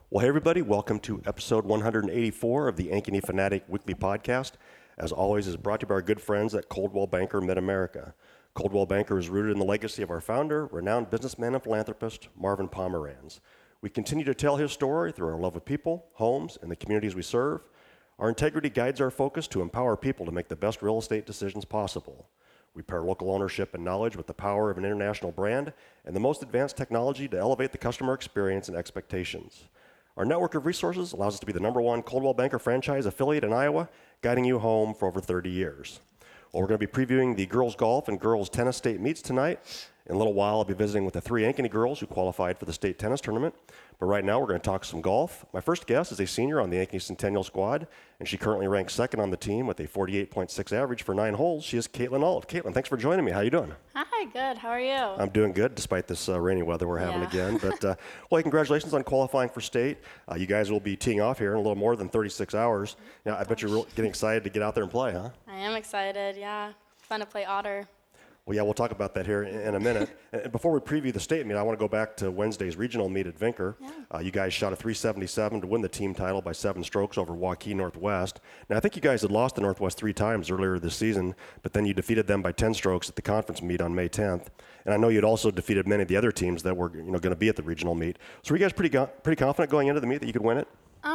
Well, hey everybody, welcome to episode 184 of the Ankeny Fanatic Weekly Podcast. As always, is brought to you by our good friends at Coldwell Banker Mid-America. Coldwell Banker is rooted in the legacy of our founder, renowned businessman and philanthropist, Marvin Pomeranz. We continue to tell his story through our love of people, homes, and the communities we serve. Our integrity guides our focus to empower people to make the best real estate decisions possible. We pair local ownership and knowledge with the power of an international brand and the most advanced technology to elevate the customer experience and expectations. Our network of resources allows us to be the #1 Coldwell Banker franchise affiliate in Iowa, guiding you home for over 30 years. Well, we're going to be previewing the girls golf and girls tennis state meets tonight. In a little while, I'll be visiting with the 3 Ankeny girls who qualified for the state tennis tournament. But right now, we're going to talk some golf. My first guest is a senior on the Ankeny Centennial squad, and she currently ranks second on the team with a 48.6 average for 9 holes. She is Caitlin Ault. Caitlin, thanks for joining me. How you doing? Hi, good. How are you? I'm doing good, despite this rainy weather we're having again. But, well, congratulations on qualifying for state. You guys will be teeing off here in a little more than 36 hours. I bet you're getting excited to get out there and play, huh? I am excited, yeah. Fun to play Otter. Well, yeah, we'll talk about that here in a minute. And before we preview the state meet, I want to go back to Wednesday's regional meet at Vinker. Yeah. You guys shot a 377 to win the team title by 7 strokes over Waukee Northwest. Now, I think you guys had lost to Northwest 3 times earlier this season, but then you defeated them by 10 strokes at the conference meet on May 10th. And I know you'd also defeated many of the other teams that were going to be at the regional meet. So were you guys pretty confident going into the meet that you could win it?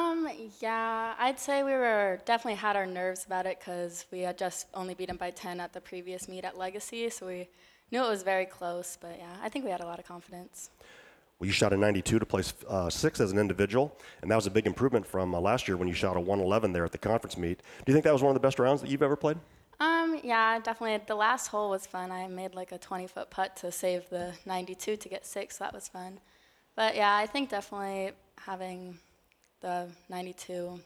Yeah, I'd say we were definitely had our nerves about it because we had just only beat them by 10 at the previous meet at Legacy, so we knew it was very close, but yeah, I think we had a lot of confidence. Well, you shot a 92 to place 6th as an individual, and that was a big improvement from last year when you shot a 111 there at the conference meet. Do you think that was one of the best rounds that you've ever played? Yeah, definitely. The last hole was fun. I made like a 20-foot putt to save the 92 to get 6, so that was fun. But yeah, I think definitely having the 92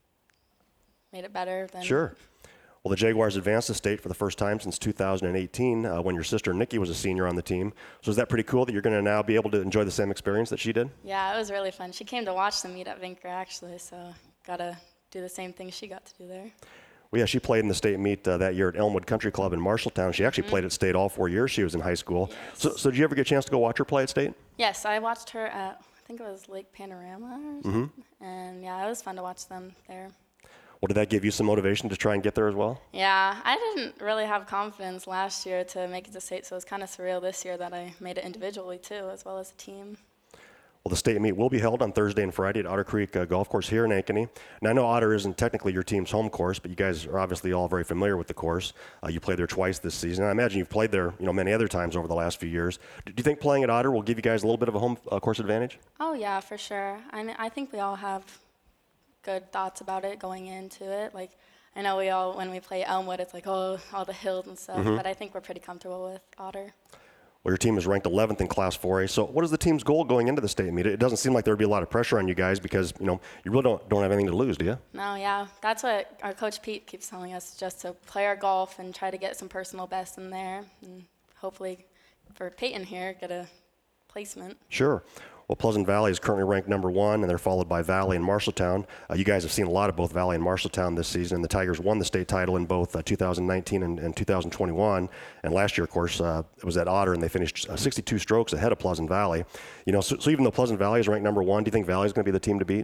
made it better than. Sure. Well, the Jaguars advanced to state for the first time since 2018 when your sister Nikki was a senior on the team. So is that pretty cool that you're going to now be able to enjoy the same experience that she did? Yeah, it was really fun. She came to watch the meet at Vinker, actually, so got to do the same thing she got to do there. Well, yeah, she played in the state meet that year at Elmwood Country Club in Marshalltown. She actually played at state all 4 years she was in high school. Yes. So did you ever get a chance to go watch her play at state? Yes, I watched her at, I think it was Lake Panorama or something. And yeah, it was fun to watch them there. Well, did that give you some motivation to try and get there as well? Yeah, I didn't really have confidence last year to make it to state, so it was kind of surreal this year that I made it individually too, as well as a team. Well, the state meet will be held on Thursday and Friday at Otter Creek Golf Course here in Ankeny. Now, I know Otter isn't technically your team's home course, but you guys are obviously all very familiar with the course. You played there twice this season. I imagine you've played there, many other times over the last few years. Do you think playing at Otter will give you guys a little bit of a home course advantage? Oh yeah, for sure. I think we all have good thoughts about it going into it. Like, I know we all, when we play Elmwood, it's like, oh, all the hills and stuff, but I think we're pretty comfortable with Otter. Well, your team is ranked 11th in Class 4A. So what is the team's goal going into the state meet? It doesn't seem like there would be a lot of pressure on you guys because, you really don't have anything to lose, do you? No, yeah. That's what our coach Pete keeps telling us, just to play our golf and try to get some personal best in there. And hopefully for Peyton here, get a placement. Sure. Well, Pleasant Valley is currently ranked #1, and they're followed by Valley and Marshalltown. You guys have seen a lot of both Valley and Marshalltown this season. The Tigers won the state title in both 2019 and 2021. And last year, of course, it was at Otter, and they finished 62 strokes ahead of Pleasant Valley. So even though Pleasant Valley is ranked #1, do you think Valley is going to be the team to beat?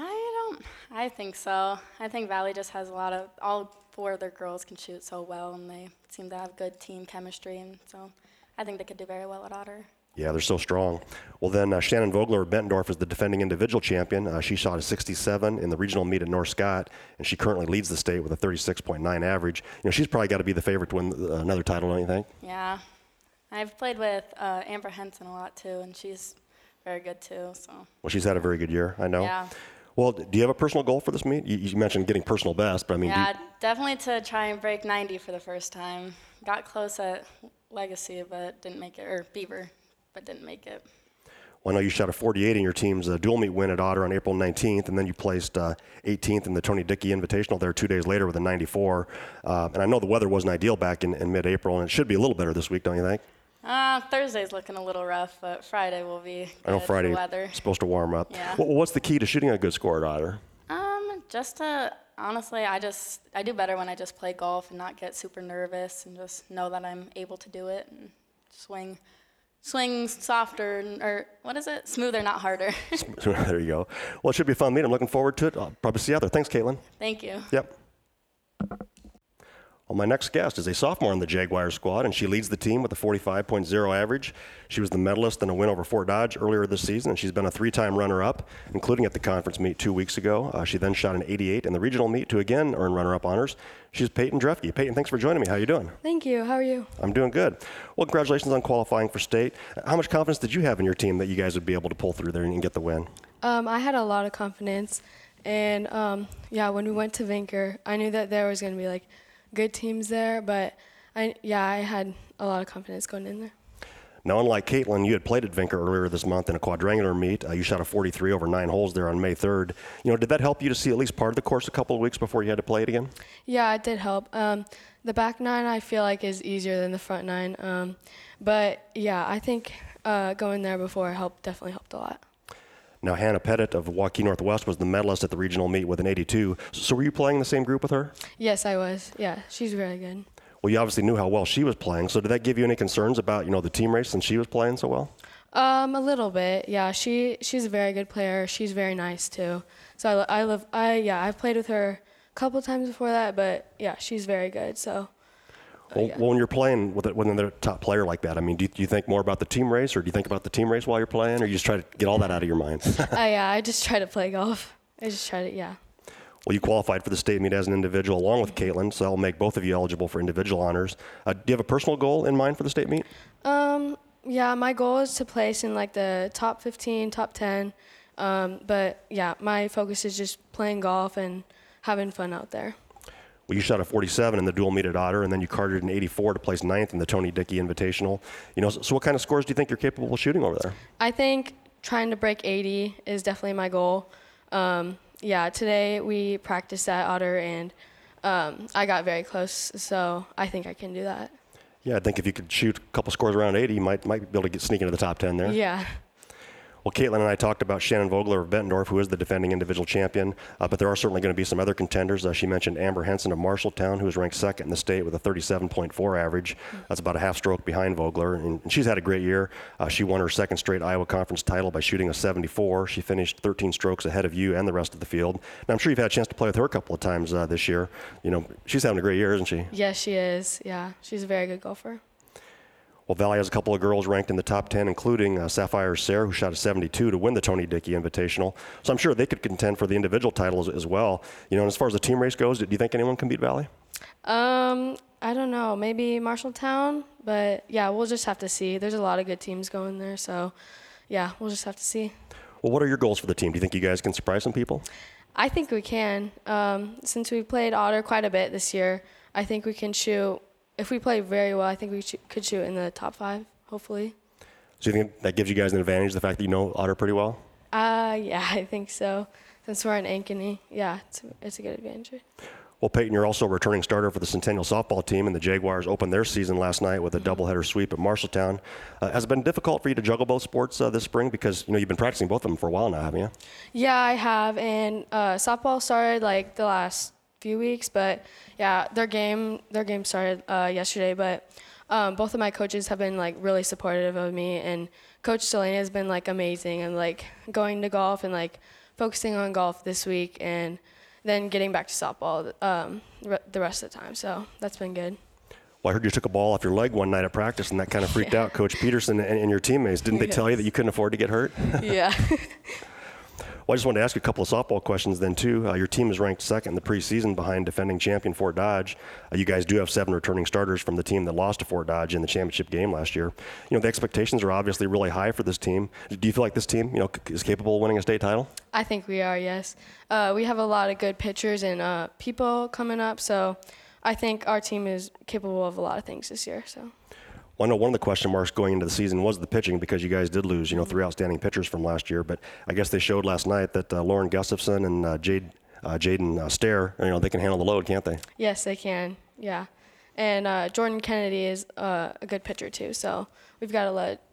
I think so. I think Valley just has all 4 of their girls can shoot so well, and they seem to have good team chemistry, and so I think they could do very well at Otter. Yeah, they're so strong. Well, then Shannon Vogler of Bettendorf is the defending individual champion. She shot a 67 in the regional meet at North Scott, and she currently leads the state with a 36.9 average. She's probably got to be the favorite to win another title, don't you think? Yeah. I've played with Amber Henson a lot, too, and she's very good, too. So. Well, she's had a very good year, I know. Yeah. Well, do you have a personal goal for this meet? You mentioned getting personal best, but I mean... Yeah, definitely to try and break 90 for the first time. Got close at Legacy, but didn't make it, or Beaver, but didn't make it. Well, I know you shot a 48 in your team's dual meet win at Otter on April 19th, and then you placed 18th in the Tony Dickey Invitational there 2 days later with a 94. And I know the weather wasn't ideal back in mid-April, and it should be a little better this week, don't you think? Thursday's looking a little rough, but Friday will be good. I know Friday weather. Supposed to warm up. Yeah. Well, what's the key to shooting a good score at Otter? Just to, honestly, I do better when I just play golf and not get super nervous and just know that I'm able to do it and swing swing softer, or what is it? Smoother, not harder. There you go. Well, it should be a fun meet. I'm looking forward to it. I'll probably see you out there. Thanks, Caitlin. Thank you. Yep. Well, my next guest is a sophomore on the Jaguar squad, and she leads the team with a 45.0 average. She was the medalist in a win over Fort Dodge earlier this season, and she's been a 3-time runner-up, including at the conference meet 2 weeks ago. She then shot an 88 in the regional meet to again earn runner-up honors. She's Peyton Drefke. Peyton, thanks for joining me. How are you doing? Thank you. How are you? I'm doing good. Well, congratulations on qualifying for state. How much confidence did you have in your team that you guys would be able to pull through there and get the win? I had a lot of confidence, and when we went to Vinker, I knew that there was going to be like good teams there, but I had a lot of confidence going in there. Now, unlike Caitlin, you had played at Vinker earlier this month in a quadrangular meet. You shot a 43 over 9 holes there on May 3rd. Did that help you to see at least part of the course a couple of weeks before you had to play it again? Yeah, it did help. The back 9 I feel like is easier than the front 9, but yeah, I think going there before definitely helped a lot. Now, Hannah Pettit of Waukee Northwest was the medalist at the regional meet with an 82. So were you playing in the same group with her? Yes, I was. Yeah, she's really good. Well, you obviously knew how well she was playing. So did that give you any concerns about, the team race since she was playing so well? A little bit. Yeah, she's a very good player. She's very nice too. So I've played with her a couple times before that, but yeah, she's very good. So. Well, when you're playing with another top player like that, do you think more about the team race, or do you think about the team race while you're playing, or you just try to get all that out of your mind? I just try to play golf. Well, you qualified for the state meet as an individual along with Caitlin, so I'll make both of you eligible for individual honors. Do you have a personal goal in mind for the state meet? Yeah, my goal is to place in like the top 15, top 10. But yeah, my focus is just playing golf and having fun out there. Well, you shot a 47 in the dual meet at Otter, and then you carded an 84 to place 9th in the Tony Dickey Invitational. So what kind of scores do you think you're capable of shooting over there? I think trying to break 80 is definitely my goal. Today we practiced at Otter, and I got very close, so I think I can do that. Yeah, I think if you could shoot a couple scores around 80, you might be able to sneak into the top 10 there. Yeah. Well, Caitlin and I talked about Shannon Vogler of Bettendorf, who is the defending individual champion, but there are certainly going to be some other contenders. She mentioned Amber Henson of Marshalltown, who is ranked second in the state with a 37.4 average. That's about a half stroke behind Vogler, and she's had a great year. She won her second straight Iowa Conference title by shooting a 74. She finished 13 strokes ahead of you and the rest of the field. And I'm sure you've had a chance to play with her a couple of times this year. She's having a great year, isn't she? Yes, she is. Yeah, she's a very good golfer. Well, Valley has a couple of girls ranked in the top 10, including Sapphire Sayre, who shot a 72 to win the Tony Dickey Invitational. So I'm sure they could contend for the individual titles as well. And as far as the team race goes, do you think anyone can beat Valley? I don't know. Maybe Marshalltown, but yeah, we'll just have to see. There's a lot of good teams going there, so yeah, we'll just have to see. Well, what are your goals for the team? Do you think you guys can surprise some people? I think we can. Since we played Otter quite a bit this year, I think we can shoot. If we play very well, I think we could shoot in the top 5, hopefully. So you think that gives you guys an advantage, the fact that you know Otter pretty well? Yeah, I think so. Since we're in Ankeny, yeah, it's a good advantage. Well, Peyton, you're also a returning starter for the Centennial softball team, and the Jaguars opened their season last night with a doubleheader sweep at Marshalltown. Has it been difficult for you to juggle both sports this spring? Because, you've been practicing both of them for a while now, haven't you? Yeah, I have, and softball started like the last few weeks, but yeah, their game started yesterday, but both of my coaches have been like really supportive of me, and Coach Selena has been like amazing, and like going to golf and like focusing on golf this week and then getting back to softball the rest of the time, so that's been good. Well, I heard you took a ball off your leg one night at practice, and that kind of freaked out Coach Peterson and your teammates. Didn't they tell you that you couldn't afford to get hurt? Yeah. Well, I just wanted to ask you a couple of softball questions then, too. Your team is ranked second in the preseason behind defending champion Fort Dodge. You guys do have 7 returning starters from the team that lost to Fort Dodge in the championship game last year. The expectations are obviously really high for this team. Do you feel like this team, is capable of winning a state title? I think we are, yes. We have a lot of good pitchers and people coming up, so I think our team is capable of a lot of things this year, so. Well, I know one of the question marks going into the season was the pitching, because you guys did lose, 3 outstanding pitchers from last year. But I guess they showed last night that Lauren Gustafson and Jaden Stair, they can handle the load, can't they? Yes, they can. Yeah, and Jordan Kennedy is a good pitcher too. So we've got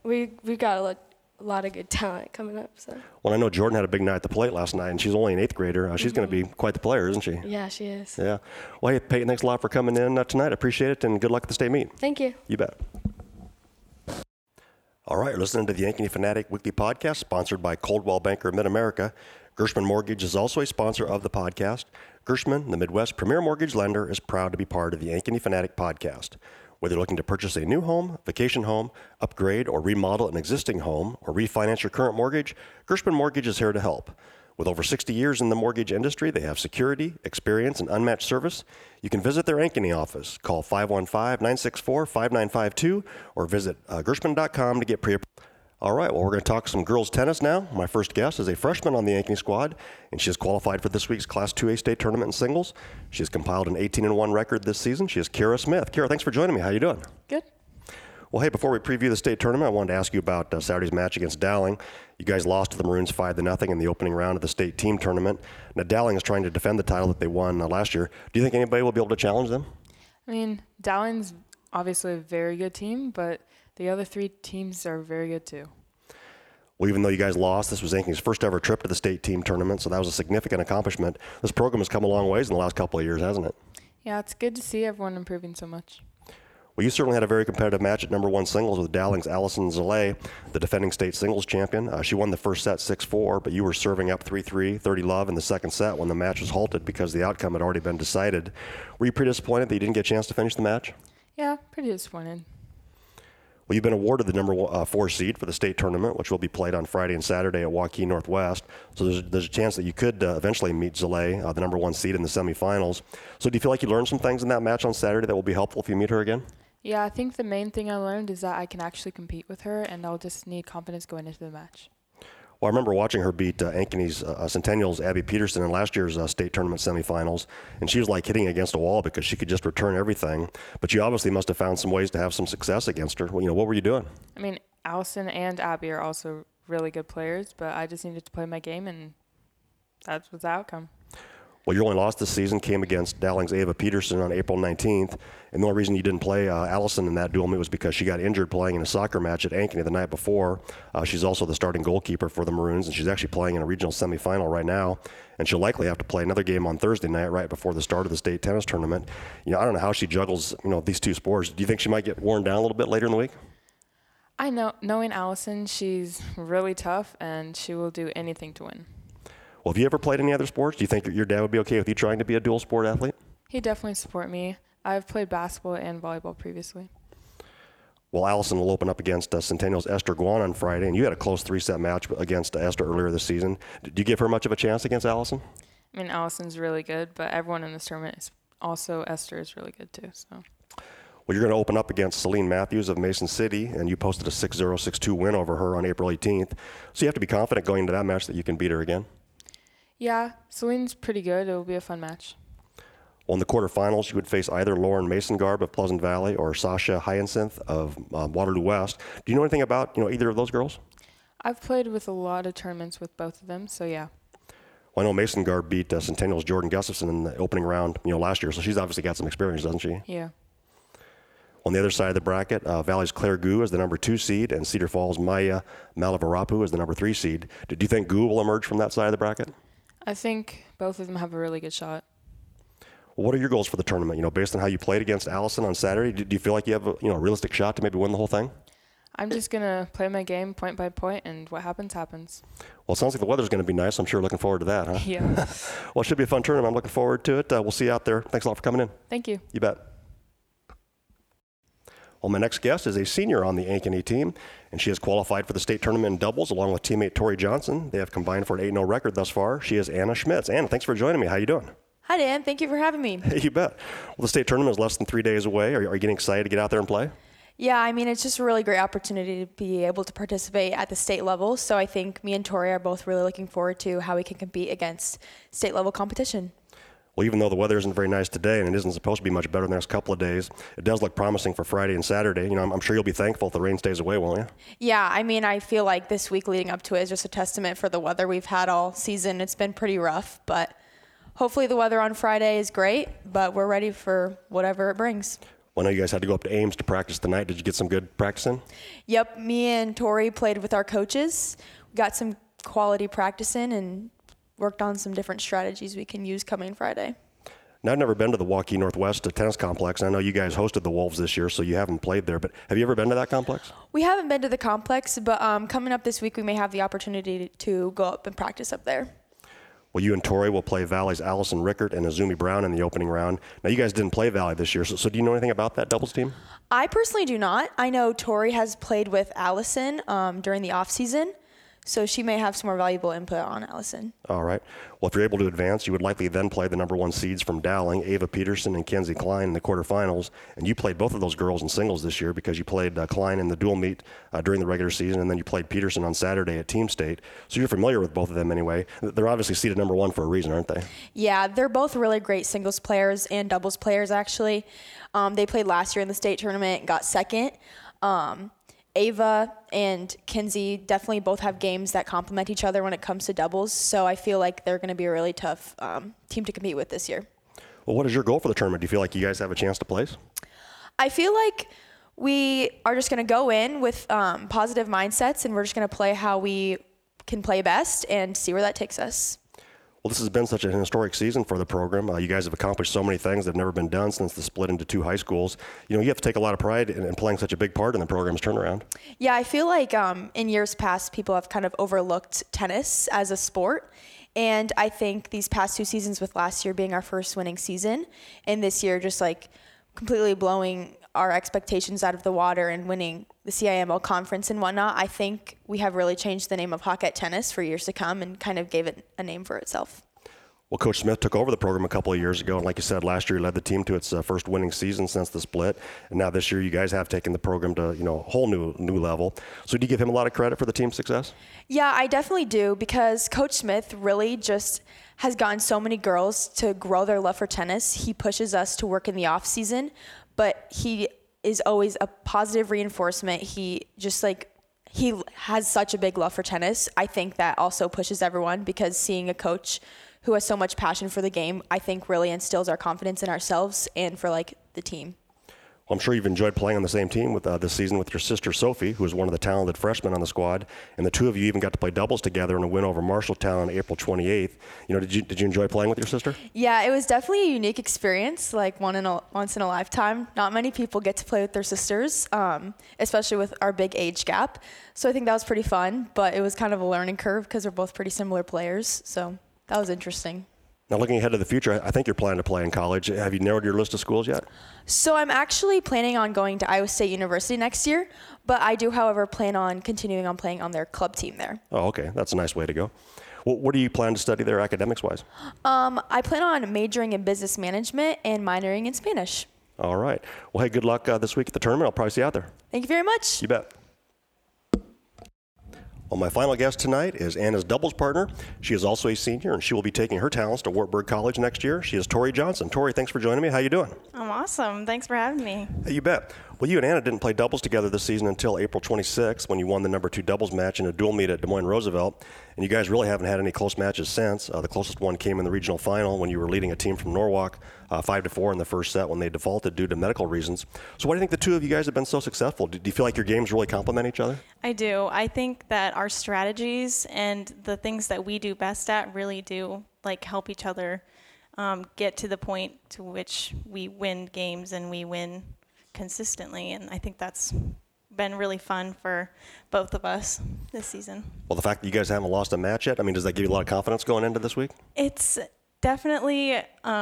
a lot of good talent coming up. So. Well, I know Jordan had a big night at the plate last night, and she's only an 8th grader. She's going to be quite the player, isn't she? Yeah, she is. Yeah. Well, hey, Peyton, thanks a lot for coming in tonight. I appreciate it, and good luck at the state meet. Thank you. You bet. All right, you're listening to the Ankeny Fanatic Weekly Podcast, sponsored by Coldwell Banker Mid-America. Gershman Mortgage is also a sponsor of the podcast. Gershman, the Midwest premier mortgage lender, is proud to be part of the Ankeny Fanatic Podcast. Whether you're looking to purchase a new home, vacation home, upgrade or remodel an existing home, or refinance your current mortgage, Gershman Mortgage is here to help. With over 60 years in the mortgage industry, they have security, experience, and unmatched service. You can visit their Ankeny office. Call 515-964-5952 or visit Gershman.com to get pre-approved. All right, well, we're going to talk some girls tennis now. My first guest is a freshman on the Ankeny squad, and she has qualified for this week's Class 2A state tournament in singles. She has compiled an 18-1 record this season. She is Kira Smith. Kira, thanks for joining me. How you doing? Good. Well, hey, before we preview the state tournament, I wanted to ask you about Saturday's match against Dowling. You guys lost to the Maroons 5-0 in the opening round of the state team tournament. Now, Dowling is trying to defend the title that they won last year. Do you think anybody will be able to challenge them? I mean, Dowling's obviously a very good team, but the other three teams are very good too. Well, even though you guys lost, this was Ankeny's first ever trip to the state team tournament, so that was a significant accomplishment. This program has come a long ways in the last couple of years, hasn't it? Yeah, it's good to see everyone improving so much. Well, you certainly had a very competitive match at number 1 singles with Dowling's Allison Zalay, the defending state singles champion. She won the first set 6-4, but you were serving up 3-3, 30-love in the second set when the match was halted because the outcome had already been decided. Were you pretty disappointed that you didn't get a chance to finish the match? Yeah, pretty disappointed. Well, you've been awarded the number 4 seed for the state tournament, which will be played on Friday and Saturday at Waukee Northwest. So there's a chance that you could eventually meet Zalay, the number 1 seed in the semifinals. So do you feel like you learned some things in that match on Saturday that will be helpful if you meet her again? Yeah, I think the main thing I learned is that I can actually compete with her, and I'll just need confidence going into the match. Well, I remember watching her beat Ankeny's Centennial's Abby Peterson in last year's state tournament semifinals, and she was like hitting against a wall because she could just return everything. But you obviously must have found some ways to have some success against her. Well, what were you doing? I mean, Allison and Abby are also really good players, but I just needed to play my game, and that was the outcome. Well, your only loss this season came against Dowling's Ava Peterson on April 19th, and the only reason you didn't play Allison in that duel meet was because she got injured playing in a soccer match at Ankeny the night before. She's also the starting goalkeeper for the Maroons, and she's actually playing in a regional semifinal right now, and she'll likely have to play another game on Thursday night right before the start of the state tennis tournament. I don't know how she juggles these two sports. Do you think she might get worn down a little bit later in the week? I know, knowing Allison, she's really tough, and she will do anything to win. Well, have you ever played any other sports? Do you think your dad would be okay with you trying to be a dual sport athlete? He definitely support me. I've played basketball and volleyball previously. Well, Allison will open up against Centennial's Esther Guan on Friday, and you had a close 3-set match against Esther earlier this season. Did you give her much of a chance against Allison? I mean, Allison's really good, but everyone in this tournament is also Esther is really good too. So. Well, you're going to open up against Celine Matthews of Mason City, and you posted a 6-0, 6-2 win over her on April 18th. So you have to be confident going into that match that you can beat her again. Yeah, Celine's pretty good. It'll be a fun match. Well, in the quarterfinals, you would face either Lauren Mason-Garb of Pleasant Valley or Sasha Hyacinth of Waterloo West. Do you know anything about either of those girls? I've played with a lot of tournaments with both of them, so yeah. Well, I know Mason-Garb beat Centennial's Jordan Gustafson in the opening round last year, so she's obviously got some experience, doesn't she? Yeah. On the other side of the bracket, Valley's Claire Gu is the number 2 seed, and Cedar Falls' Maya Malavarapu is the number 3 seed. Do you think Gu will emerge from that side of the bracket? I think both of them have a really good shot. Well, what are your goals for the tournament? Based on how you played against Allison on Saturday, do you feel like you have a realistic shot to maybe win the whole thing? I'm just going to play my game point by point, and what happens, happens. Well, it sounds like the weather's going to be nice. I'm sure looking forward to that, huh? Yeah. Well, it should be a fun tournament. I'm looking forward to it. We'll see you out there. Thanks a lot for coming in. Thank you. You bet. Well, my next guest is a senior on the Ankeny team, and she has qualified for the state tournament in doubles along with teammate Tori Johnson. They have combined for an 8-0 record thus far. She is Anna Schmitz. Anna, thanks for joining me. How you doing? Hi, Dan. Thank you for having me. You bet. Well, the state tournament is less than 3 days away. Are you getting excited to get out there and play? Yeah, I mean, it's just a really great opportunity to be able to participate at the state level. So I think me and Tori are both really looking forward to how we can compete against state level competition. Well, even though the weather isn't very nice today and it isn't supposed to be much better in the next couple of days, it does look promising for Friday and Saturday. I'm sure you'll be thankful if the rain stays away, won't you? Yeah, I mean, I feel like this week leading up to it is just a testament for the weather we've had all season. It's been pretty rough, but hopefully the weather on Friday is great, but we're ready for whatever it brings. Well, I know you guys had to go up to Ames to practice tonight. Did you get some good practice in? Yep, me and Tori played with our coaches. We got some quality practice in and worked on some different strategies we can use coming Friday. Now, I've never been to the Waukee Northwest tennis complex. I know you guys hosted the Wolves this year, so you haven't played there. But have you ever been to that complex? We haven't been to the complex, but coming up this week, we may have the opportunity to go up and practice up there. Well, you and Tori will play Valley's Allison Rickert and Azumi Brown in the opening round. Now, you guys didn't play Valley this year, so do you know anything about that doubles team? I personally do not. I know Tori has played with Allison during the off season, so she may have some more valuable input on Allison. All right. Well, if you're able to advance, you would likely then play the number 1 seeds from Dowling, Ava Peterson and Kenzie Klein in the quarterfinals. And you played both of those girls in singles this year because you played Klein in the dual meet during the regular season, and then you played Peterson on Saturday at Team State. So you're familiar with both of them anyway. They're obviously seeded number 1 for a reason, aren't they? Yeah, they're both really great singles players and doubles players, actually. They played last year in the state tournament and got second. Ava and Kenzie definitely both have games that complement each other when it comes to doubles, so I feel like they're going to be a really tough team to compete with this year. Well, what is your goal for the tournament? Do you feel like you guys have a chance to place? I feel like we are just going to go in with positive mindsets, and we're just going to play how we can play best and see where that takes us. Well, this has been such an historic season for the program. You guys have accomplished so many things that have never been done since the split into 2 high schools. You know, you have to take a lot of pride in playing such a big part in the program's turnaround. Yeah, I feel like in years past, people have kind of overlooked tennis as a sport. And I think these past 2 seasons, with last year being our first winning season, and this year just like completely blowing our expectations out of the water and winning the CIML conference and whatnot, I think we have really changed the name of Hawkette Tennis for years to come and kind of gave it a name for itself. Well, Coach Smith took over the program a couple of years ago, and like you said, last year he led the team to its first winning season since the split, and now this year you guys have taken the program to a whole new level. So do you give him a lot of credit for the team's success? Yeah, I definitely do, because Coach Smith really just has gotten so many girls to grow their love for tennis. He pushes us to work in the off season, but he is always a positive reinforcement. He has such a big love for tennis. I think that also pushes everyone, because seeing a coach who has so much passion for the game, I think really instills our confidence in ourselves and for the team. Well, I'm sure you've enjoyed playing on the same team with this season with your sister Sophie, who is one of the talented freshmen on the squad, and the two of you even got to play doubles together in a win over Marshalltown on April 28th. Did you enjoy playing with your sister? Yeah, it was definitely a unique experience, once in a lifetime. Not many people get to play with their sisters, especially with our big age gap. So I think that was pretty fun, but it was kind of a learning curve because we're both pretty similar players. So that was interesting. Now, looking ahead to the future, I think you're planning to play in college. Have you narrowed your list of schools yet? So I'm actually planning on going to Iowa State University next year, but I do, however, plan on continuing on playing on their club team there. Oh, okay. That's a nice way to go. Well, what do you plan to study there academics-wise? I plan on majoring in business management and minoring in Spanish. All right. Well, hey, good luck this week at the tournament. I'll probably see you out there. Thank you very much. You bet. Well, my final guest tonight is Anna's doubles partner. She is also a senior, and she will be taking her talents to Wartburg College next year. She is Tori Johnson. Tori, thanks for joining me. How you doing? I'm awesome. Thanks for having me. Hey, you bet. Well, you and Anna didn't play doubles together this season until April 26th when you won the number 2 doubles match in a dual meet at Des Moines Roosevelt. And you guys really haven't had any close matches since. The closest one came in the regional final when you were leading a team from Norwalk 5-4 in the first set when they defaulted due to medical reasons. So why do you think the two of you guys have been so successful? Do you feel like your games really complement each other? I do. I think that our strategies and the things that we do best at really do help each other get to the point to which we win games and we win consistently. And I think that's been really fun for both of us this season. Well, the fact that you guys haven't lost a match yet, does that give you a lot of confidence going into this week? It's definitely,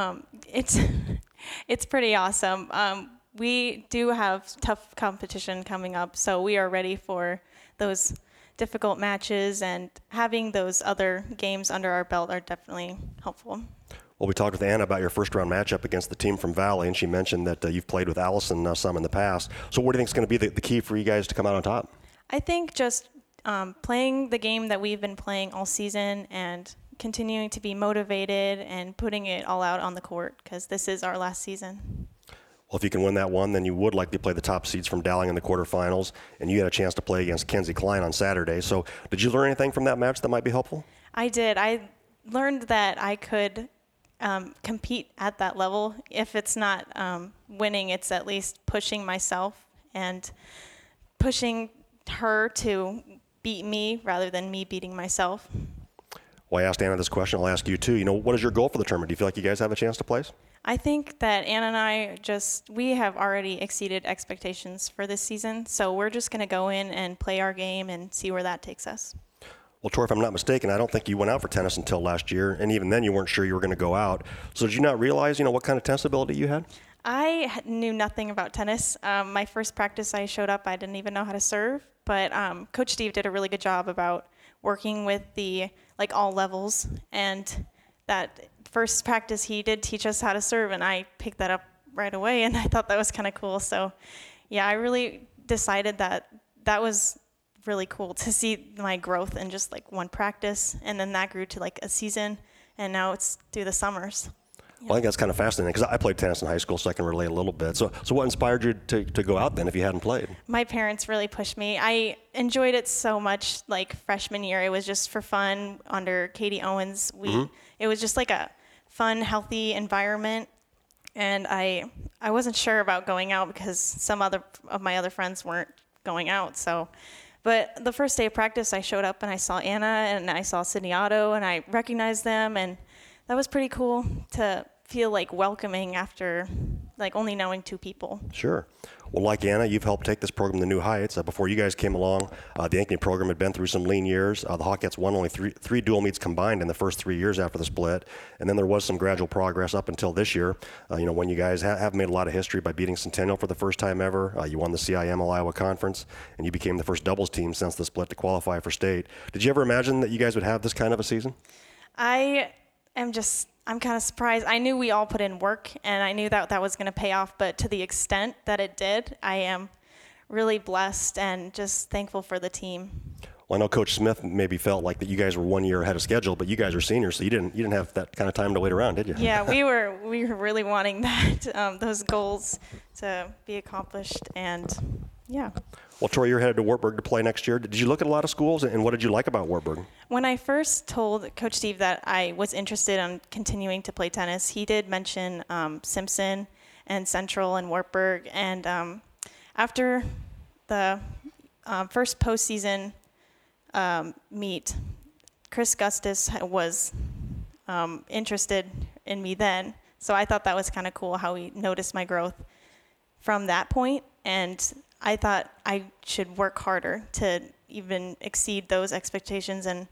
it's pretty awesome. We do have tough competition coming up, so we are ready for those difficult matches, and having those other games under our belt are definitely helpful. Well, we talked with Anna about your first-round matchup against the team from Valley, and she mentioned that you've played with Allison some in the past. So what do you think is going to be the key for you guys to come out on top? I think just playing the game that we've been playing all season and continuing to be motivated and putting it all out on the court, because this is our last season. Well, if you can win that one, then you would likely play the top seeds from Dowling in the quarterfinals, and you had a chance to play against Kenzie Klein on Saturday. So did you learn anything from that match that might be helpful? I did. I learned that I could compete at that level. If it's not winning, it's at least pushing myself and pushing her to beat me rather than me beating myself. Well, I asked Anna this question. I'll ask you too. What is your goal for the tournament? Do you feel like you guys have a chance to place? I think that Anna and I we have already exceeded expectations for this season. So we're just going to go in and play our game and see where that takes us. Well, Tori, if I'm not mistaken, I don't think you went out for tennis until last year. And even then you weren't sure you were going to go out. So did you not realize, what kind of tennis ability you had? I knew nothing about tennis. My first practice I showed up, I didn't even know how to serve. But Coach Steve did a really good job about working with all levels. And that first practice, he did teach us how to serve, and I picked that up right away, and I thought that was kind of cool. So, yeah, I really decided that was really cool to see my growth in just one practice, and then that grew to a season, and now it's through the summers. Well, I think that's kind of fascinating because I played tennis in high school, so I can relate a little bit. So what inspired you to go out then if you hadn't played? My parents really pushed me. I enjoyed it so much. Freshman year, it was just for fun under Katie Owens. It was just a fun, healthy environment. And I wasn't sure about going out because some of my other friends weren't going out. But the first day of practice, I showed up and I saw Anna and I saw Sydney Otto and I recognized them, and that was pretty cool to feel welcoming after only knowing two people. Sure. Well, like Anna, you've helped take this program to new heights. Before you guys came along, the Ankeny program had been through some lean years. The Hawkettes won only three dual meets combined in the first 3 years after the split, and then there was some gradual progress up until this year. When you guys have made a lot of history by beating Centennial for the first time ever. You won the CIML Iowa Conference, and you became the first doubles team since the split to qualify for state. Did you ever imagine that you guys would have this kind of a season? I'm kind of surprised. I knew we all put in work, and I knew that was going to pay off, but to the extent that it did, I am really blessed and just thankful for the team. Well, I know Coach Smith maybe felt like that you guys were 1 year ahead of schedule, but you guys are seniors, so you didn't have that kind of time to wait around, did you? Yeah, we were really wanting that those goals to be accomplished, and yeah. Well, Tori, you're headed to Wartburg to play next year. Did you look at a lot of schools, and what did you like about Wartburg? When I first told Coach Steve that I was interested in continuing to play tennis, he did mention Simpson and Central and Wartburg. And after the first postseason meet, Chris Gustis was interested in me then. So I thought that was kind of cool how he noticed my growth from that point. And I thought I should work harder to even exceed those expectations. And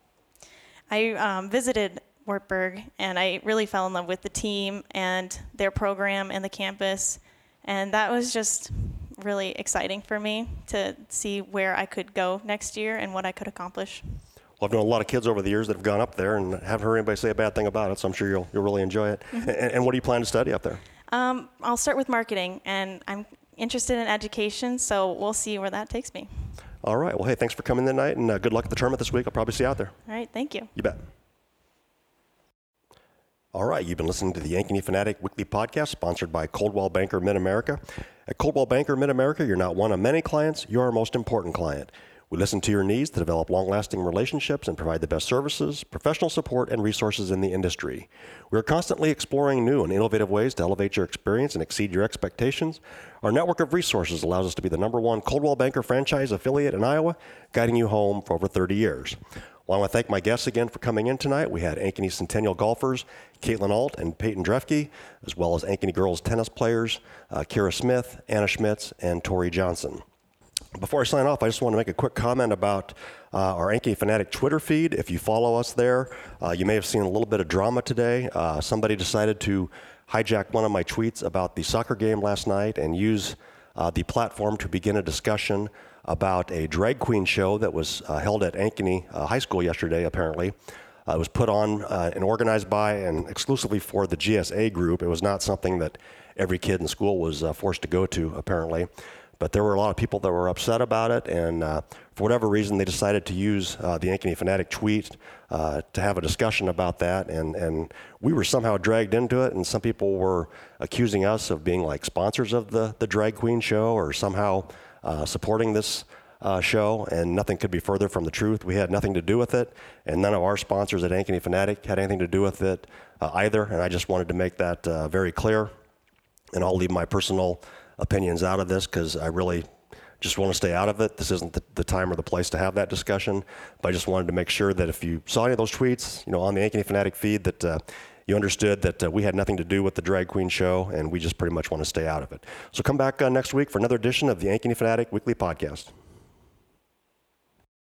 I visited Wartburg, and I really fell in love with the team and their program and the campus. And that was just really exciting for me to see where I could go next year and what I could accomplish. Well, I've known a lot of kids over the years that have gone up there and haven't heard anybody say a bad thing about it, so I'm sure you'll really enjoy it. Mm-hmm. And what do you plan to study up there? I'll start with marketing, and I'm interested in education, so we'll see where that takes me. All right. Well, hey, thanks for coming tonight, and good luck at the tournament this week. I'll probably see you out there. All right. Thank you. You bet. All right. You've been listening to the Ankeny Fanatic Weekly Podcast, sponsored by Coldwell Banker Mid-America. At Coldwell Banker Mid-America, you're not one of many clients. You're our most important client. We listen to your needs to develop long-lasting relationships and provide the best services, professional support, and resources in the industry. We are constantly exploring new and innovative ways to elevate your experience and exceed your expectations. Our network of resources allows us to be the #1 Coldwell Banker franchise affiliate in Iowa, guiding you home for over 30 years. Well, I want to thank my guests again for coming in tonight. We had Ankeny Centennial golfers, Caitlin Alt and Peyton Drefke, as well as Ankeny girls tennis players, Kira Smith, Anna Schmitz, and Tori Johnson. Before I sign off, I just want to make a quick comment about our Ankeny Fanatic Twitter feed. If you follow us there, you may have seen a little bit of drama today. Somebody decided to hijack one of my tweets about the soccer game last night and use the platform to begin a discussion about a drag queen show that was held at Ankeny High School yesterday, apparently. It was put on and organized by and exclusively for the GSA group. It was not something that every kid in school was forced to go to, apparently. But there were a lot of people that were upset about it, and for whatever reason, they decided to use the Ankeny Fanatic tweet to have a discussion about that, and we were somehow dragged into it, and some people were accusing us of being like sponsors of the drag queen show or somehow supporting this show, and nothing could be further from the truth. We had nothing to do with it, and none of our sponsors at Ankeny Fanatic had anything to do with it either, and I just wanted to make that very clear, and I'll leave my personal opinions out of this because I really just want to stay out of it. This isn't the time or the place to have that discussion. But I just wanted to make sure that if you saw any of those tweets, on the Ankeny Fanatic feed, that you understood that we had nothing to do with the Drag Queen show, and we just pretty much want to stay out of it. So come back next week for another edition of the Ankeny Fanatic Weekly Podcast.